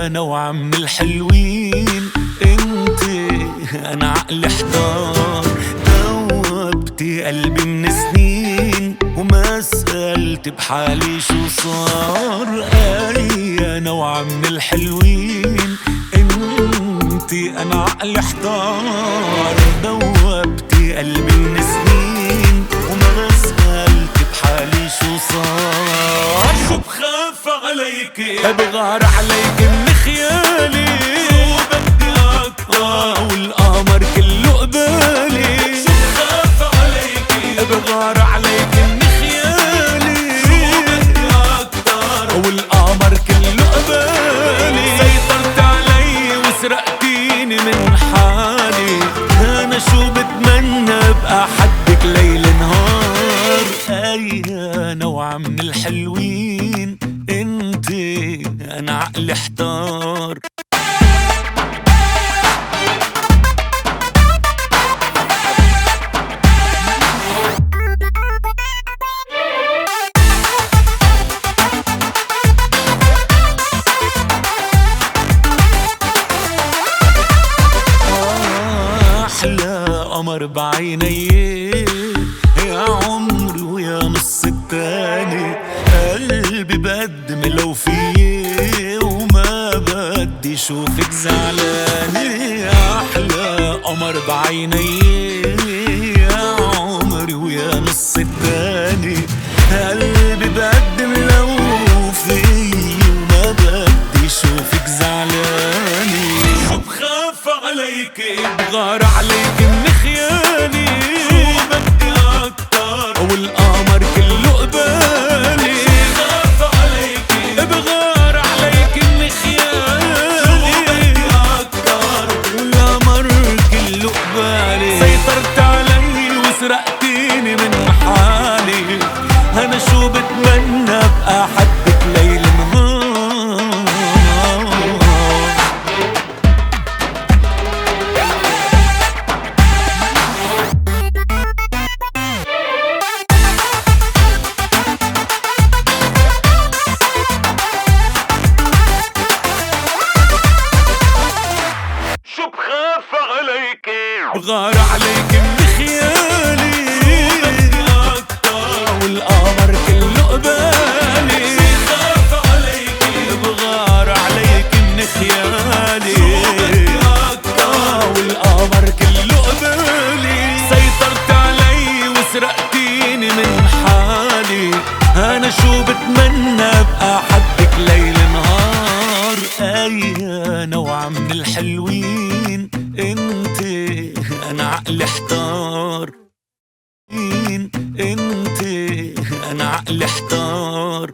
انا وعم الحلوين انت انا عقلي احتار. دوبتي قلبي من سنين وما سألت بحالي شو صار. انا وعم الحلوين انت انا عقلي احتار. دوبتي قلبي من سنين وما سألت بحالي شو صار. شو بخاف عليكي بغار عليكي من خيالي. شو بدي اكتر والقمر كله قبالي. شو بخاف عليكي بغار عليكي من خيالي. شو بدي اكتر والقمر كله قبالي. سيطرت علي وسرقتيني من حالي. انا شو بتمنى ابقى حدك ليل نهار. انا وعم الحلوين انت انا عقلي احتار. احلى قمر بعيني يا عمري ويا نص التاني. قلبي بقدم لو فيه وما بدي شوفك زعلانة. احلى قمر بعيني يا عمري ويا نص التاني. قلبي بقدم لو فيه وما بدي شوفك زعلانة. شو بخاف عليكي بغار عليكي من خيالي. شو بدي اكتر والقمر كله قبالي. شو بخاف عليكي بغار عليكي من خيالي. شو بدي اكتر والقمر كله قبالي. سيطرت علي وسرقتيني من حالي. انا شو بتمنى ابقى حدك ليل نهار. شو بخاف عليكي بغار عليكي من خيالي. شو بدي اكتر والقمر كله قبالي. بخاف عليكي بغار عليكي من خيالي. شو بدي اكتر والقمر كله قبالي. سيطرت علي وسرقتيني من حالي. انا شو بتمنى ابقى حدك ليل نهار. انا وعم الحلوين انت انا عقلي احتار. انت انا عقلي احتار.